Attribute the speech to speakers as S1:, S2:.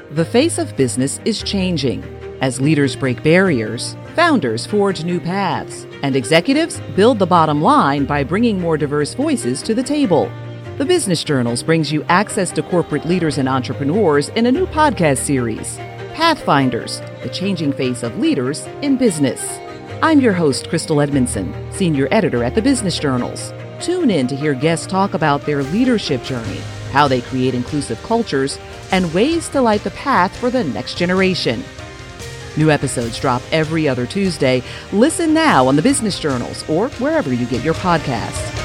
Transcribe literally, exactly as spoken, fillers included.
S1: The face of business is changing. As leaders break barriers, founders forge new paths, and executives build the bottom line by bringing more diverse voices to the table. The Business Journals brings you access to corporate leaders and entrepreneurs in a new podcast series, Pathfinders, the changing face of leaders in business. I'm your host, Crystal Edmondson, senior editor at the Business Journals. Tune in to hear guests talk about their leadership journey, how they create inclusive cultures, and ways to light the path for the next generation. New episodes drop every other Tuesday. Listen now on the Business Journals or wherever you get your podcasts.